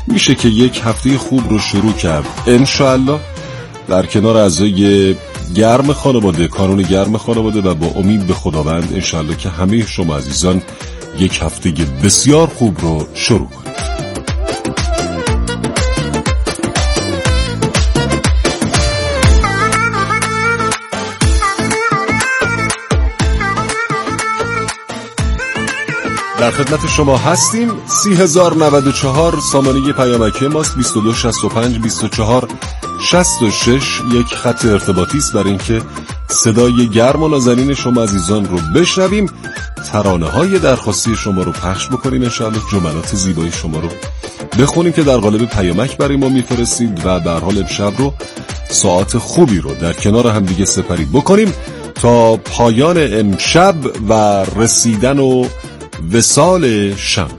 میشه که یک هفته خوب رو شروع کرد انشاءالله در کنار اعضای گرم خانواده، کانون گرم خانواده و با امید به خداوند انشاءالله که همه شما عزیزان یک هفته بسیار خوب رو شروع کنید. در خدمت شما هستیم. 30,094 سامانه پیامکی ماست. 2265 24 66 یک خط ارتباطی است برای اینکه صدای گرم و نازنین شما عزیزان رو بشنویم، ترانه‌های درخواستی شما رو پخش بکنیم، انشاءالله جملات زیبای شما رو بخونیم که در قالب پیامک برای ما میفرستید و در حال امشب رو ساعت خوبی رو در کنار هم دیگه سپری بکنیم تا پایان امشب و رسیدن و وصال شب.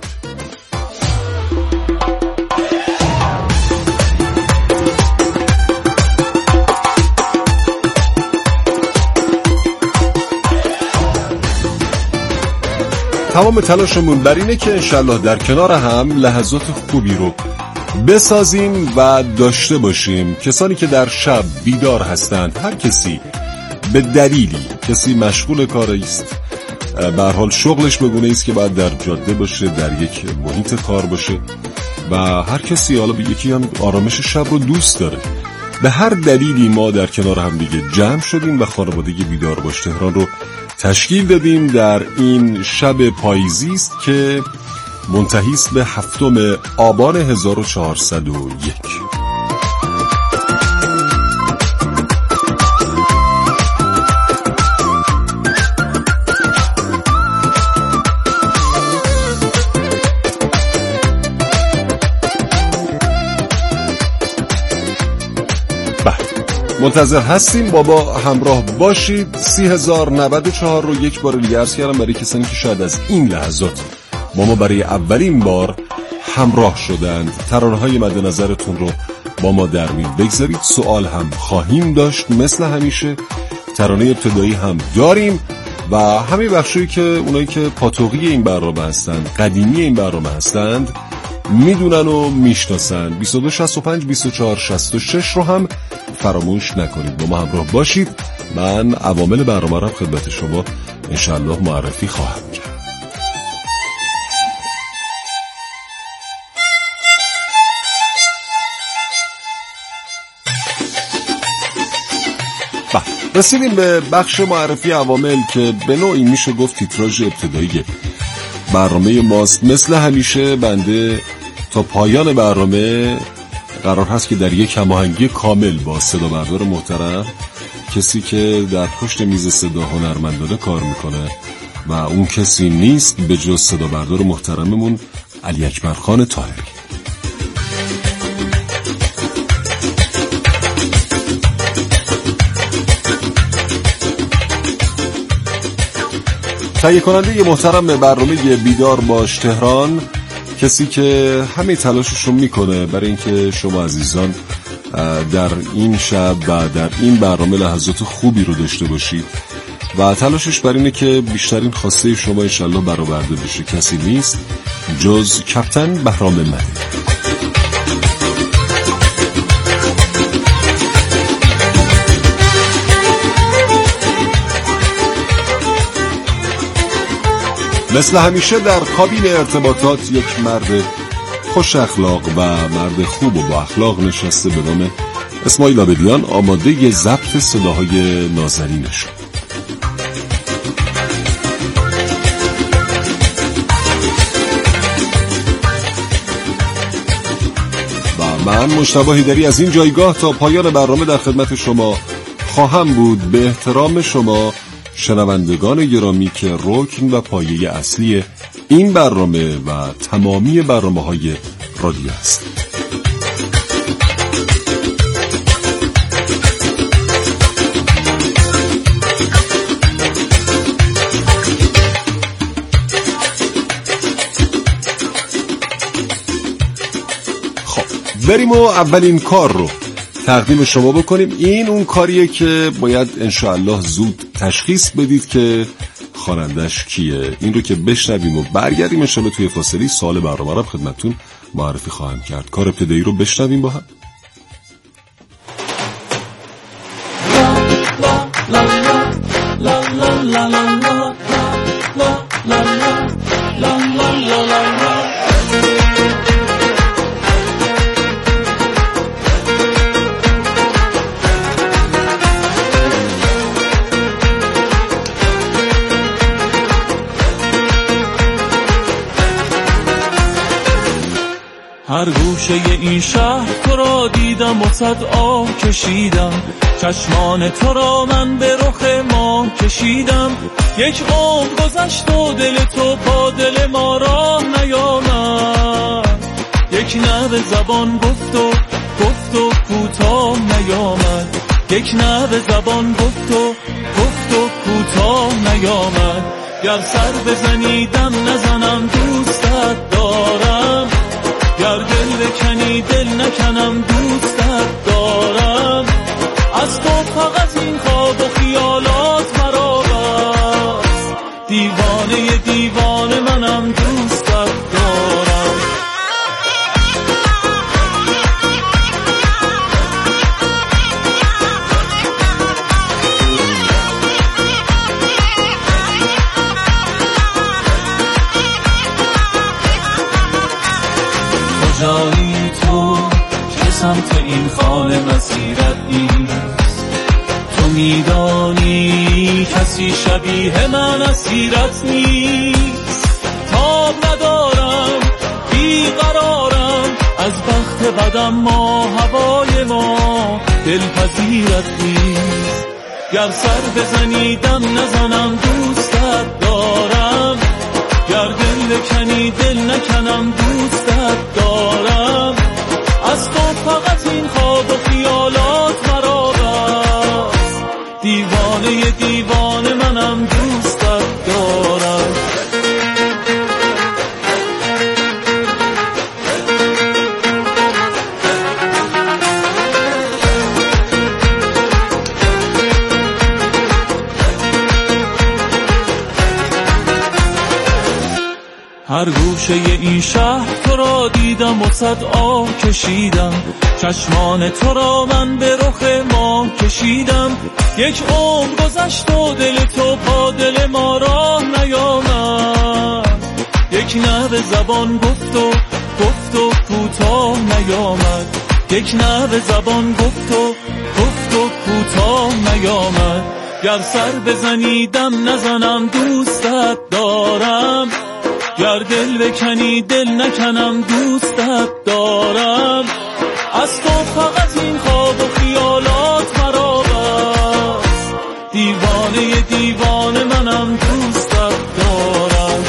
تمام تلاشمون بر اینه که انشالله در کنار هم لحظات خوبی رو بسازیم و داشته باشیم. کسانی که در شب بیدار هستند، هر کسی به دلیلی، کسی مشغول کاری است، به هر حال شغلش بگونه است که باید در جاده باشه، در یک محیط کار باشه و هر کسی حالا به یکی هم آرامش شب رو دوست داره، به هر دلیلی ما در کنار هم دیگه جمع شدیم و خانواده بیدار باش تهران رو تشکیل دادیم در این شب پاییزی است که منتهی است به 7 آبان 1401. منتظر هستیم بابا همراه باشید. 30,094 رو یک بار دیگه عرض کردم برای کسانی که شاید از این لحظات با ما برای اولین بار همراه شدند. ترانه‌های مد نظرتون رو با ما در میون بگذارید. سوال هم خواهیم داشت مثل همیشه، ترانه ابتدایی هم داریم و همه بخشایی که اونایی که پاتوقی این برنامه هستند، قدیمی این برنامه هستند میدونن و میشناسن. 2265 24 66 رو هم فراموش نکنید. با ما همراه باشید. من عوامل برنامه را خدمت شما انشالله معرفی خواهم کرد. رسیدیم به بخش معرفی عوامل که به نوعی میشه گفت تیتراژ ابتدایی برنامه ماست. مثل همیشه بنده تا پایان برنامه قرار هست که در یک هماهنگی کامل با صدا بردار محترم، کسی که در پشت میز صدا هنرمندانه کار میکنه و اون کسی نیست به جز صدا بردار محترممون علی اکبر خان طاهری. تهیه کننده محترم برنامه بیدار باش تهران، کسی که همه تلاشش رو میکنه برای اینکه شما عزیزان در این شب و در این برنامه لحظات خوبی رو داشته باشید و تلاشش بر اینه که بیشترین خواسته شما انشالله برآورده بشه. کسی نیست جز کپتن بهرام مدنی. مثل همیشه در کابین ارتباطات یک مرد خوش اخلاق و مرد خوب و با اخلاق نشسته به نام اسماعیل آبدیان، آماده ضبط صداهای نازنینش. و من مجتبی حیدری از این جایگاه تا پایان برنامه در خدمت شما خواهم بود، به احترام شما شنوندگان گرامی که رکن و پایه اصلی این برنامه و تمامی برنامه‌های رادیو است. خب بریم و اولین کار رو تقدیم شما بکنیم. این اون کاریه که باید انشاءالله زود تشخیص بدید که خوانندش کیه. این رو که بشنویم و برگردیم انشاءالله توی فاصله سوال برنامه رو خدمتتون معرفی خواهم کرد. کار ابتدایی رو بشنویم با هم. هر گوشه این شهر تو را دیدم و صد آه کشیدم، چشمان تو را من به رخ ماه کشیدم. یک عمر گذشت و دل تو با دل ما راه نیامد، یک نبض زبان گفت و کوتاه نیامد، یک نبض زبان گفت و کوتاه نیامد. گر سر بزنی دم نزنم دوستت دارم، گر دل بکنی دل نکنم دوستت دارم. از تو فقط این خواب و خیالات مرا بس، دیوانه منم دوستت دارم. کجایی تو که سمت این خانه مسیرت نیست؟ تو میدانی کسی شبیه من اسیرت نیست. تاب ندارم بیقرارم از بخت بدم، ما هوای ما دلپذیرت نیست. گر سر بزنی دم نزنم دوستت دارم، گر دل بکنی دل نکنم دوستت دارم. از تو فقط این خواب و خیالات مرا بس، دیوانه منم دوستت دارم. هر گوشه این شهر تو را دیدم و صد آه کشیدم، چشمان تو را من به رخ ماه کشیدم. یک عمر گذشت و دل تو با دل ما راه نیامد، یک نبض زبان گفت و کوتاه نیامد، یک نبض زبان گفت و کوتاه نیامد. گر سر بزنی دم نزنم دوستت دارم، گر دل بکنی دل نکنم دوستت دارم. از تو فقط این خواب و خیالات مرا بس، دیوانه منم دوستت دارم.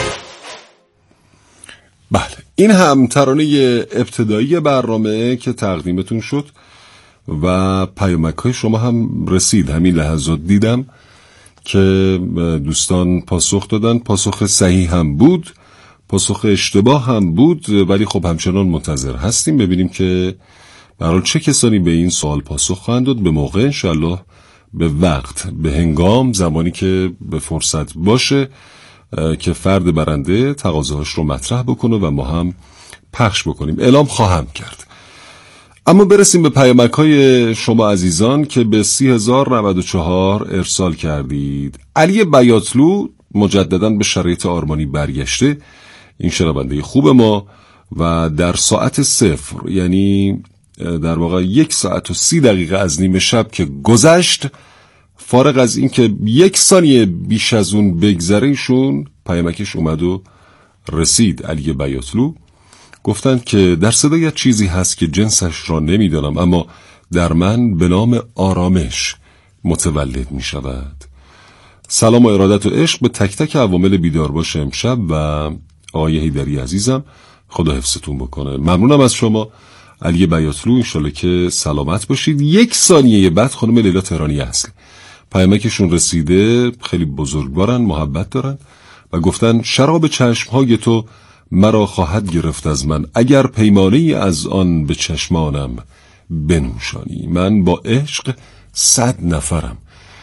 بله، این هم ترانه ابتدایی برنامه که تقدیمتون شد و پیامک‌های شما هم رسید. همین لحظات دیدم که دوستان پاسخ دادن، پاسخ صحیح هم بود، پاسخ اشتباه هم بود، ولی خب همچنان منتظر هستیم ببینیم که برای چه کسانی به این سوال پاسخ خواهند داد. به موقع انشالله، به وقت، به هنگام، زمانی که به فرصت باشه که فرد برنده تقاضاهاش رو مطرح بکنه و ما هم پخش بکنیم، اعلام خواهم کرد. اما برسیم به پیامک‌های شما عزیزان که به 30,094 ارسال کردید. علی بیاتلو مجدداً به شرایط آرمانی برگشته، این شنونده خوب ما، و در ساعت 0، یعنی در واقع 1 ساعت و 30 دقیقه از نیمه شب که گذشت، فارغ از این که 1 ثانیه بیش از اون بگذره، ایشون پیامکش اومد و رسید. علی بیاتلو گفتند که در صدایت چیزی هست که جنسش را نمیدانم، اما در من به نام آرامش متولد می شود. سلام و ارادت و عشق به تک تک عوامل بیدار باش امشب و آقای حیدری عزیزم، خدا حفظتون بکنه. ممنونم از شما علی بیاتلو، انشالله که سلامت باشید. 1 ثانیه بعد خانم لیلا تهرانی اصل پیامکشون رسیده، خیلی بزرگوارن، محبت دارن و گفتن شراب چشمهای تو مرا خواهد گرفت از من، اگر پیمانه از آن به چشمانم بنوشانی. من با عشق 100 نفرم.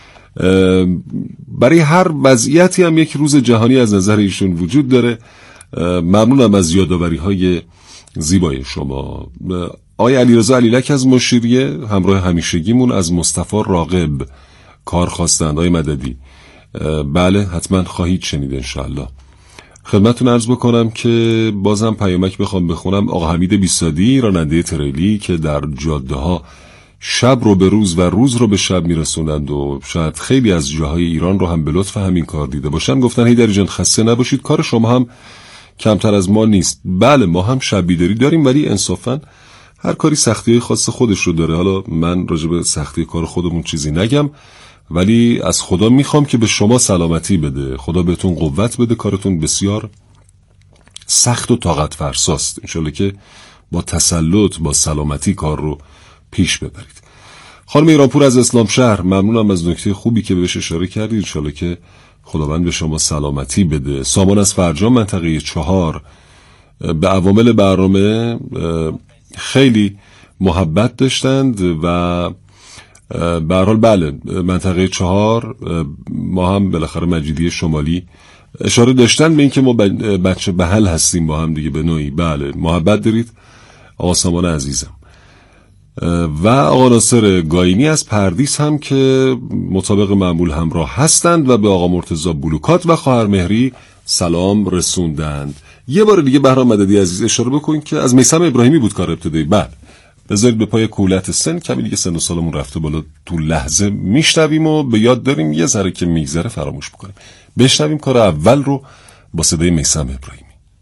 برای هر وضعیتی هم یک روز جهانی از نظر ایشون وجود داره. ممنونم از یادآوری های زیبای شما. آقای علیرضا علیلک از مشیریه همراه همیشگیمون از مصطفی راغب کار خواستند. آقای مددی بله حتما خواهید شنید انشاءالله. خدمتتون عرض بکنم که بازم پیامک بخوام بخونم. آقا حمید بیسادی راننده تریلی که در جاده ها شب رو به روز و روز رو به شب میرسونند و شاید خیلی از جاهای ایران رو هم به لطف همین کار دیده باشن، گفتن هیدری جان خسته نباشید، کار شما هم کمتر از ما نیست. بله ما هم شب بیداری داریم، ولی انصافا هر کاری سختی‌های خاص خودش رو داره. حالا من راجع به سختی کار خودمون چیزی نگم، ولی از خدا میخوام که به شما سلامتی بده، خدا بهتون قوت بده. کارتون بسیار سخت و طاقت فرساست، انشالله که با تسلط با سلامتی کار رو پیش ببرید. خانم ایرانپور از اسلام شهر ممنونم از نکته خوبی که بهش اشاره کردید، انشالله که خداوند به شما سلامتی بده. سامان از فرجام منطقه 4 به عوامل برنامه خیلی محبت داشتند و به هر حال بله منطقه 4 ما هم بالاخره مجیدی شمالی اشاره داشتن به این که ما بچه بحل هستیم با هم دیگه به نوعی. بله محبت دارید آقا سامان عزیزم. و آقا ناصر گاینی از پردیس هم که مطابق معمول همراه هستند و به آقا مرتضی بلوکات و خواهر مهری سلام رسوندند. یه بار دیگه بهرام مددی عزیز اشاره بکنید که از میثم ابراهیمی بود کار ابتدایی. بعد بذارید به پای کولت سن، کمی دیگه سن و سالمون رفته بالا، تو لحظه میشنویم و به یاد داریم یه ذره که میگذره فراموش بکنیم. بشنویم کار اول رو با صدای میثم ابراهیمی.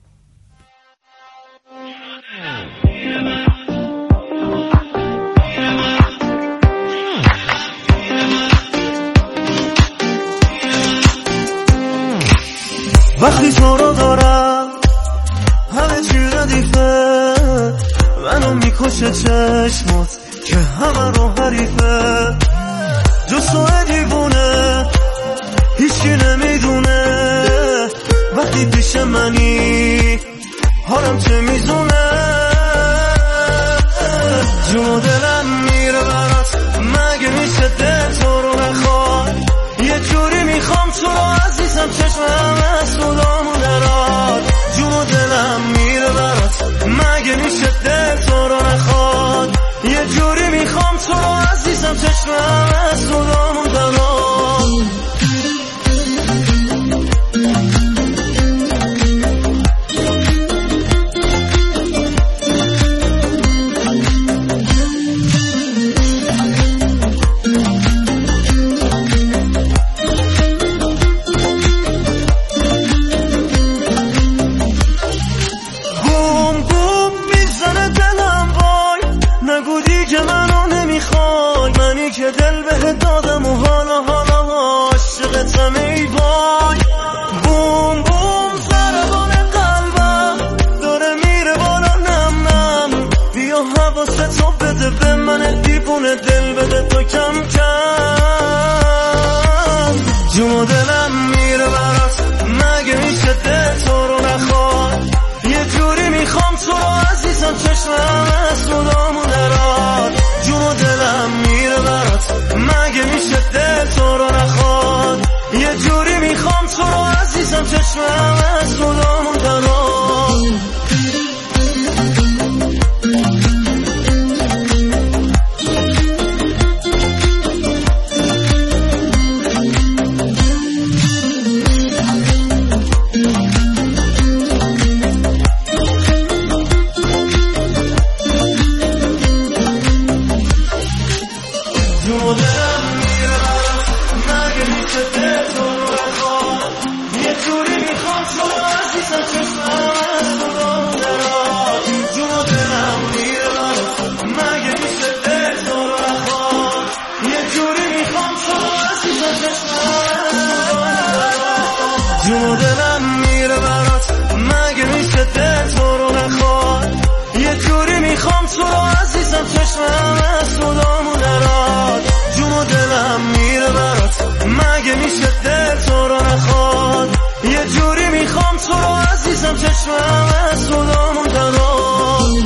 وقتی تو رو دارم همه چی ردیفه، منو میکشه چشمات که همه رو حریفه، جز تو دیوونه هیچی نمیدونه، وقتی پیش منی حالم چه میزونه، جون و دلم میره برات، مگه میشه دل تو رو نخواد، یه جوری میخوام تو رو عزیزم چشمم از خودمون دراد، جون و دلم میره برات، مگه میشه دل تو رو نخواد، یه جوری میخوام تو رو عزیزم چشمم از خودمون دراد. دل بده تو کم کم، جون و دلم میره برات، مگه میشه دل تو رو نخواد، یه جوری میخوام تو رو عزیزم چشمم از خودمون دراد، جون و دلم میره برات، مگه میشه دل تو رو نخواد، یه جوری میخوام تو رو عزیزم چشمم از خودمون دراد. جون و دلم میره برات، مگه میشه دل تو رو نخواد، یه جوری میخوام تو رو عزیزم چشمم از خودمون دراد، جون و دلم میره برات، مگه میشه دل تو رو نخواد، یه جوری میخوام تو رو عزیزم چشمم از خودمون دراد.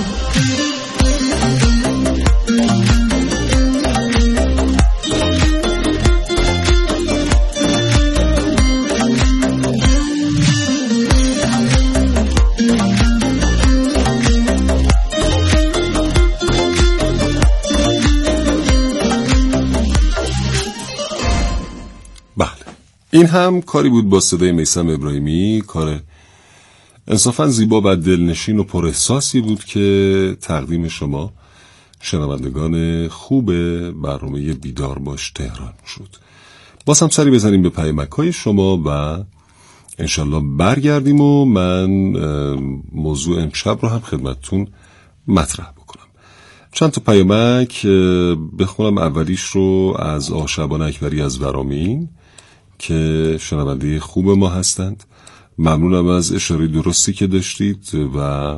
این هم کاری بود با صدای میثم ابراهیمی، کار انصافا زیبا و دلنشین و پر احساسی بود که تقدیم شما شنوندگان خوب برنامه بیدار باش تهران شد. باز هم سری بزنیم به پیامک‌های شما و انشالله برگردیم و من موضوع امشب رو هم خدمتتون مطرح بکنم. چند تا پیامک بخونم. اولیش رو از آقا شعبان اکبری از ورامین که شنونده خوب ما هستند. ممنونم از اشاره درستی که داشتید و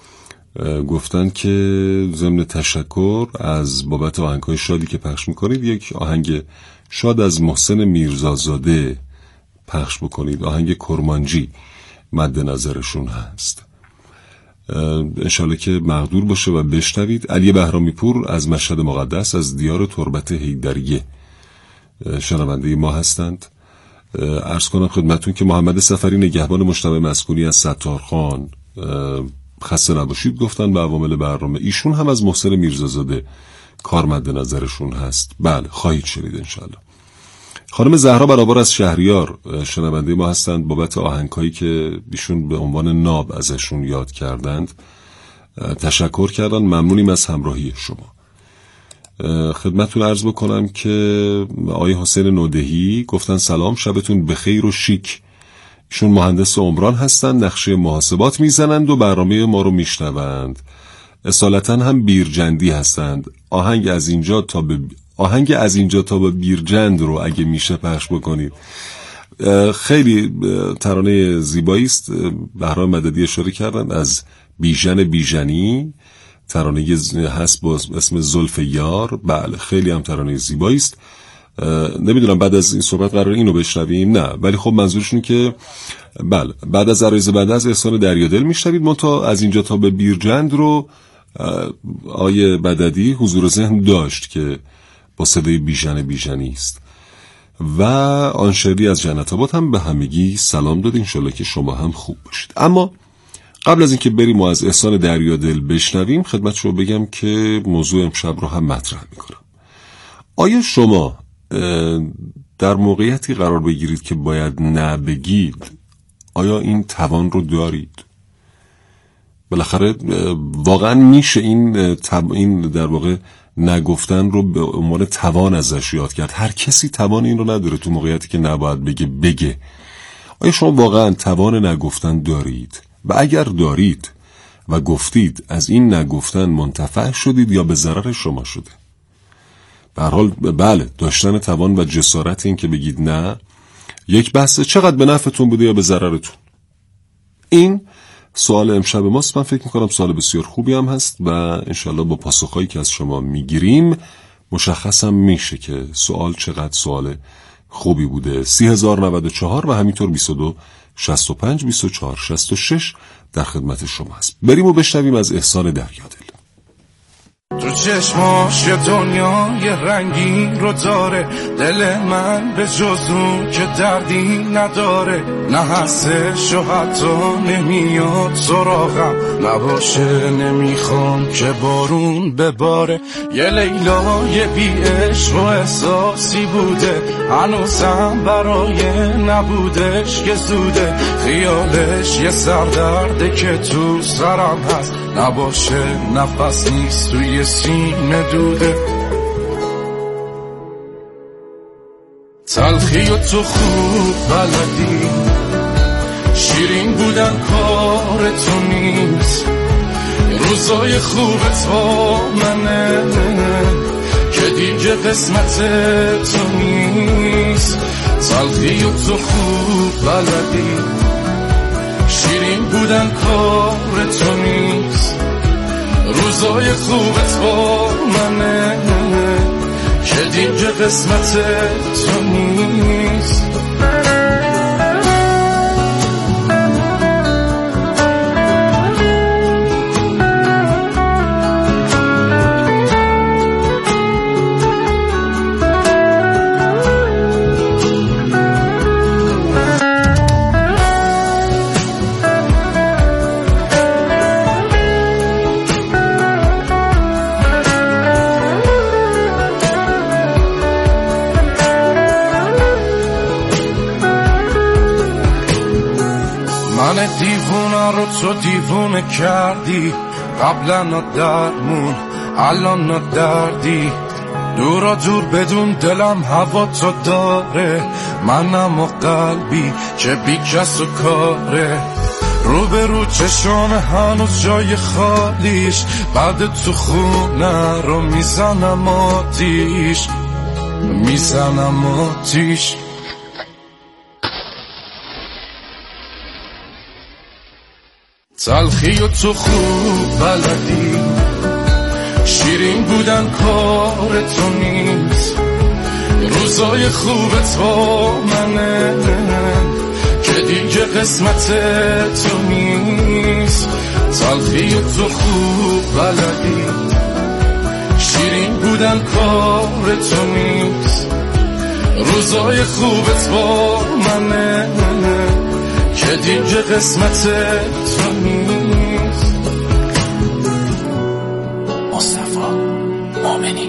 گفتن که ضمن تشکر از بابت آهنگ‌های شادی که پخش میکنید یک آهنگ شاد از محسن میرزازاده پخش بکنید. آهنگ کرمانجی مد نظرشون هست. انشالله که مقدور باشه و بشنوید. علی بهرامی پور از مشهد مقدس از دیار تربت حیدریه شنونده ما هستند. عرض کنم خدمتون که محمد سفری نگهبان مجتمع مسکونی از ستارخان خسته نباشید گفتن به عوامل برنامه. ایشون هم از محسن میرزازاده کار مد نظرشون هست. بله خواهید شنید انشالله. خانم زهرا برابر از شهریار شنونده ما هستند. بابت آهنگایی که ایشون به عنوان ناب ازشون یاد کردند تشکر کردن. ممنونیم از همراهی شما. خدمتتون عرض بکنم که آقای حسین نودهی گفتن سلام، شبتون بخیر و شیک. ایشون مهندس عمران هستند، نقشه محاسبات میزنند و برنامه ما رو میشنوند. اصالتا هم بیرجندی هستند. آهنگ از اینجا تا به بیرجند رو اگه میشه پخش بکنید. خیلی ترانه زیبایی است. بهرام مددی اشاره کردن از بیژنی، ترانه هست با اسم زلف یار. بله خیلی هم ترانه زیبایی است. نمیدونم بعد از این صحبت قرار اینو بشنویم نه، ولی خب منظورشون که بله بعد از عرایض بعد از احسان دریادل میشنوید. منتها از اینجا تا به بیرجند رو آیه بددی حضور ذهن داشت که با صدای بیژنی است. و آن شعری از جنت آباد هم به همگی سلام داد. انشالله که شما هم خوب باشید. اما قبل از اینکه بریم و از احسان دریادل بشنویم خدمت شما بگم که موضوع امشب رو هم مطرح میکنم. آیا شما در موقعیتی قرار بگیرید که باید نه بگید، آیا این توان رو دارید؟ بالاخره واقعا میشه این در واقع نگفتن رو به عنوان توان ازش یاد کرد. هر کسی توان این رو نداره تو موقعیتی که نباید بگه. آیا شما واقعا توان نگفتن دارید؟ و اگر دارید و گفتید، از این نگفتن منتفع شدید یا به ضرر شما شده؟ به هر حال بله، داشتن توان و جسارت این که بگید نه یک بحثه، چقدر به نفعتون بوده یا به ضررتون. این سوال امشب ماست. من فکر میکنم سوال بسیار خوبی هم هست و انشالله با پاسخهایی که از شما میگیریم مشخص هم میشه که سوال چقدر سوال خوبی بوده. 30,094 و همینطور 22 65 24 66 در خدمت شما هست. بریم و بشنویم از احسان دریادل. تو چشماش یه دنیای رنگین رو داره، دل من به جز اون که دردی نداره، نه هستش و حتی نمیاد سراغم نباشه، نمیخوام که بارون بباره. یه لیلای بی عشق و احساسی بوده، هنوزم برای نبودش که زوده، خیالش یه سردرده که تو سرم هست، نباشه نفس نیست توی سینه دوده. تلخی و تو خوب بلدی، شیرین بودن کار تو نیست، روزای خوبت با منه که دیگه قسمت تو نیست. تلخی و تو خوب بلدی، شیرین بودن کار تو نیست، روزای خوبت با منه که دیگه قسمت تو نیست. من دیوونه رو تو دیوونه کردی، قبلا درمون الان دردی. دورا دور بدون دلم هوا تو داره، منم و قلبی که بی کس و کاره. رو به رو چشام هنوز جای خالیش، بعد تو خونه رو میزنم آتیش، میزنم آتیش. تلخی و تو خوب بلدی، شیرین بودن کار تو نیست. روزای خوبت با منه که دیگه قسمت تو نیست. تلخی و تو خوب بلدی، شیرین بودن کار تو نیست. روزای خوبت با منه که دیگه قسمت تو نیست. مصطفی مومنی.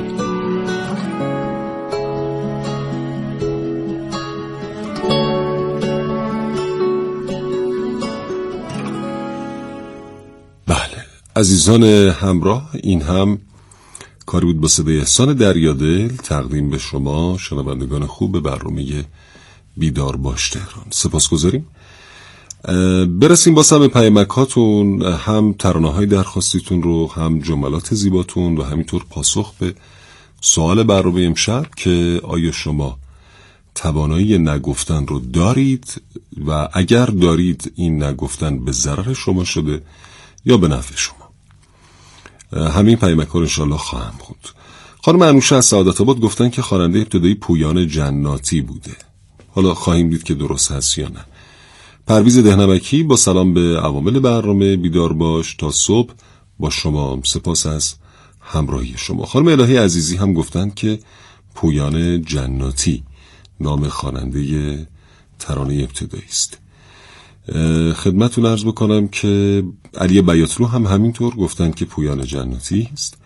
بله عزیزان همراه، این هم کاری بود با صدای احسان دریادل تقدیم به شما شنوندگان خوب برنامه بیدار باش تهران. سپاسگزاریم. برسیم با سم پیامکاتون، هم ترانه‌های درخواستیتون رو، هم جملات زیباتون و همینطور پاسخ به سوال برنامه امشب که آیا شما توانایی نگفتن رو دارید و اگر دارید این نگفتن به ضرر شما شده یا به نفع شما. همین پیامک‌ها رو انشالله خواهم خوند. خانم انوشه از سعادت آباد گفتن که خواننده ابتدایی پویان جناتی بوده. حالا خواهیم دید که درست هست یا نه. پرویز دهنمکی با سلام به عوامل برنامه بیدار باش تا صبح با شما، سپاس از همراهی شما. خانم الهی عزیزی هم گفتند که پویان جناتی نام خواننده ترانه ابتدایی است. خدمتتون عرض بکنم که علی بیاتلو هم همینطور گفتند که پویان جناتی است.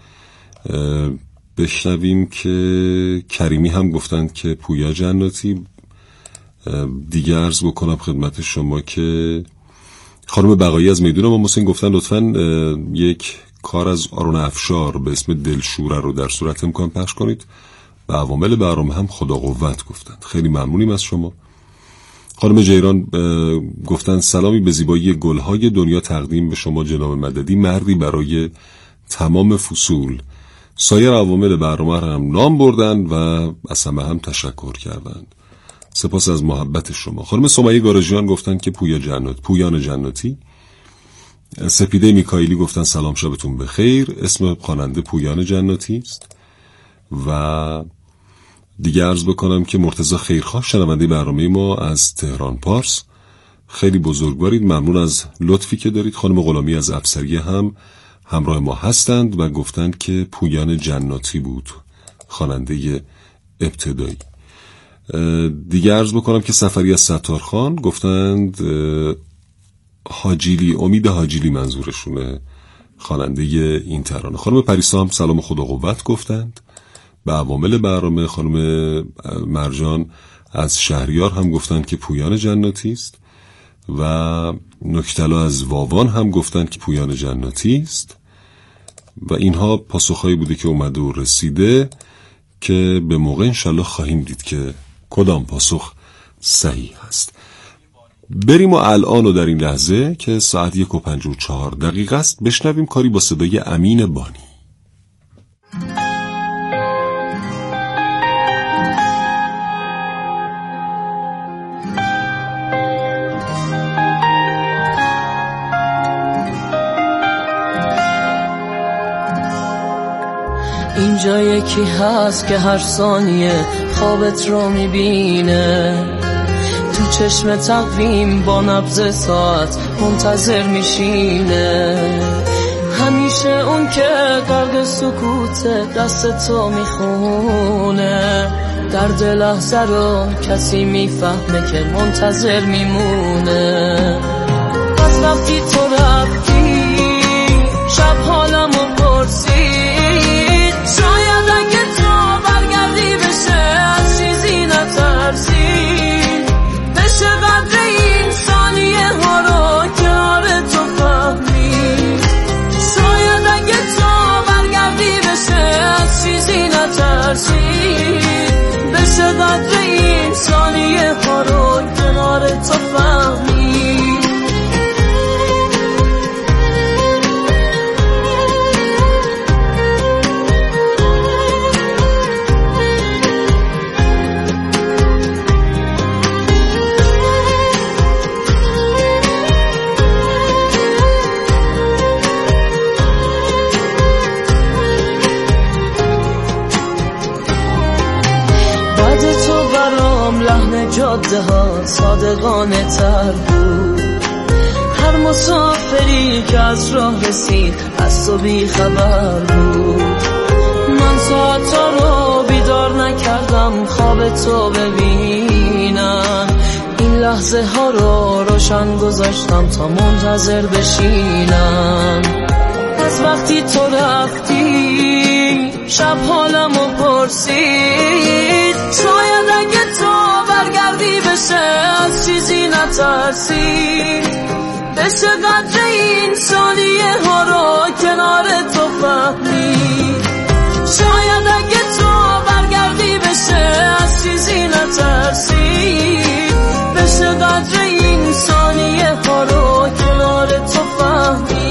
بشنویم که کریمی هم گفتند که پویا جناتی. دیگه عرض بکنم خدمت شما که خانم بقایی از میدون امام حسین گفتن لطفاً یک کار از آرون افشار به اسم دلشوره رو در صورت امکان پخش کنید. و عوامل برنامه هم خدا قوت گفتند. خیلی ممنونیم از شما. خانم جیران گفتن سلامی به زیبایی گلهای دنیا تقدیم به شما جناب مددی، مردی برای تمام فصول. سایر عوامل برنامه هم نام بردن و از همه هم تشکر کردند. سپاس از محبت شما. خانم سمیه گارجیان گفتن که پویان جناتی. سپیده میکائیلی گفتن سلام شبتون بخیر، اسم خواننده پویان جناتی است. و دیگه عرض بکنم که مرتضی خیرخواه شنونده برنامه ما از تهران پارس، خیلی بزرگوارید، ممنون از لطفی که دارید. خانم غلامی از افسریه هم همراه ما هستند و گفتند که پویان جناتی بود خواننده ابتدایی. دیگه عرض بکنم که سفری از ستارخان گفتند حاجیلی، امید حاجیلی منظورشونه خواننده این ترانه. خانم پریسا هم سلام خدا قوت گفتند به عوامل برنامه. خانم مرجان از شهریار هم گفتند که پویان جناتی است و نکتلا از واوان هم گفتند که پویان جناتی است. و اینها پاسخهایی بوده که اومده و رسیده که به موقع انشالله خواهیم دید که کدام پاسخ صحیح هست. بریم و الان و در این لحظه که ساعت 1:54 است بشنویم کاری با صدای امین بانی. اینجا یکی هست که هر ثانیه خوابت رو میبینه، تو چشم تقویم با نبض ساعت منتظر میشینه. همیشه اون که غرق سکوت دست تو میخونه، درد لحظه رو کسی میفهمه که منتظر میمونه. از وقتی تو رفتی شب حالمو پرسید، شاید اگه تو برگردی بشه از چیزی نترسی، بشه قدر این ثانیه ها رو کنار تو فهمی. لحن جاده ها صادقانه تر بود، هر مسافری که از راه رسید از تو بی خبر بود. من ساعتا رو بیدار نکردم خواب تو ببینم، این لحظه ها رو روشن گذاشتم تا منتظر بشینم. از وقتی تو رفتی شب حالمو پرسید، شاید اگه تو برگردی بشه از چیزی نترسی، بشه قدر این ثانیه ها رو کنار تو فهمی. شاید اگه تو برگردی بشه از چیزی نترسی، بشه قدر این ثانیه ها رو کنار تو فهمی.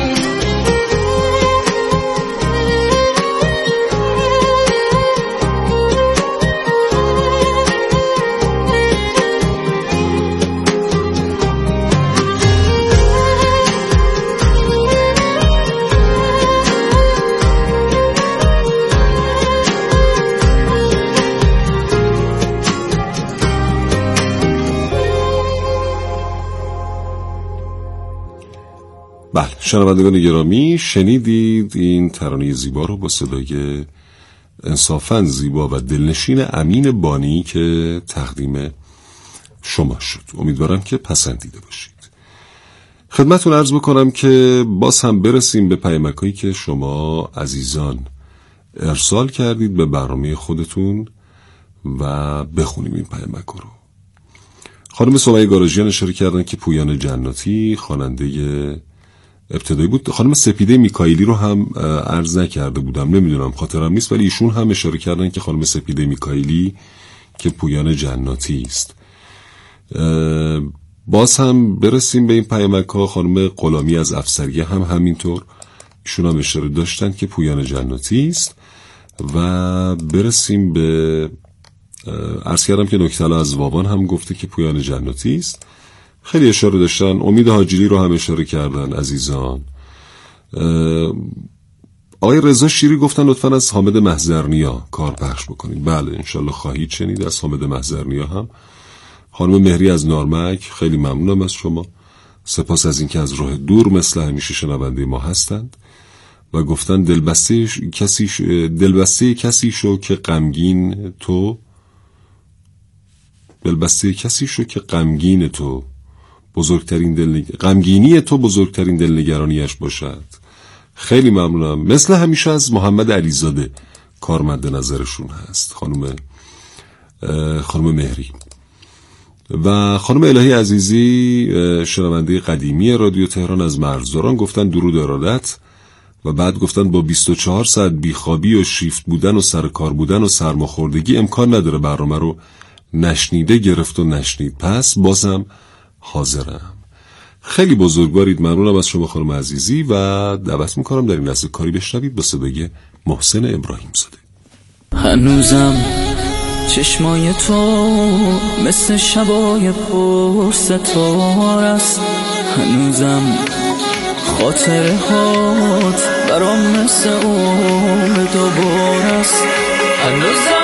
بله، شنوندگان گرامی، شنیدید این ترانه زیبا رو با صدای انصافاً زیبا و دلنشین امین بانی که تقدیم شما شد. امیدوارم که پسندیده باشید. خدمتتون عرض بکنم که باز هم برسیم به پیامک‌هایی که شما عزیزان ارسال کردید به برنامه خودتون و بخونیم این پیامک‌ها رو. خانم سمیه گاراژیان اشاره کردن که پویان جناتی خواننده ابتدایی بود. خانم سپیده میکائیلی رو هم عرض نکرده بودم، نمیدونم خاطرم نیست، ولی ایشون هم اشاره کردن که خانم سپیده میکائیلی که پویان جناتی است. باز هم برسیم به این پیامک‌ها. خانم غلامی از افسریه هم همینطور، ایشون هم اشاره داشتن که پویان جناتی است. و برسیم به عرض کردم که نکته‌لا از واوان هم گفته که پویان جناتی است. خیلی اشاره داشتن. امید حاجیلی رو هم اشاره کردن عزیزان. آقای رضا شیری گفتن لطفاً از حامد محضرنیا کار پخش بکنید. بله انشالله خواهید شنید از حامد محضرنیا هم. خانم مهری از نارمک، خیلی ممنونم از شما، سپاس از اینکه از راه دور مثل همیشه شنونده ما هستند و گفتن دلبسته کسی شو که غمگین تو، دلبسته کسی شو که غمگین تو غمگینی تو بزرگترین دلنگرانیش باشد. خیلی ممنونم. مثل همیشه از محمد علیزاده کارمند نظرشون هست، خانم مهری و خانم الهی عزیزی شنونده قدیمی رادیو تهران از مرزداران گفتن درود ارادت و بعد گفتن با 24 ساعت بیخوابی و شیفت بودن و سرکار بودن و سرماخوردگی امکان نداره برنامه رو نشنیده گرفت و نشنید، پس بازم حاضرم. خیلی بزرگوارید، ممنونم از شما خانم عزیزی و دعوت میکنم در این لحظه کاری بشنوید با صدای محسن ابراهیم زاده. هنوزم چشمای تو مثل شبای پرستار است، هنوزم خاطره هات برام مثل عمر دوباره است، هنوزم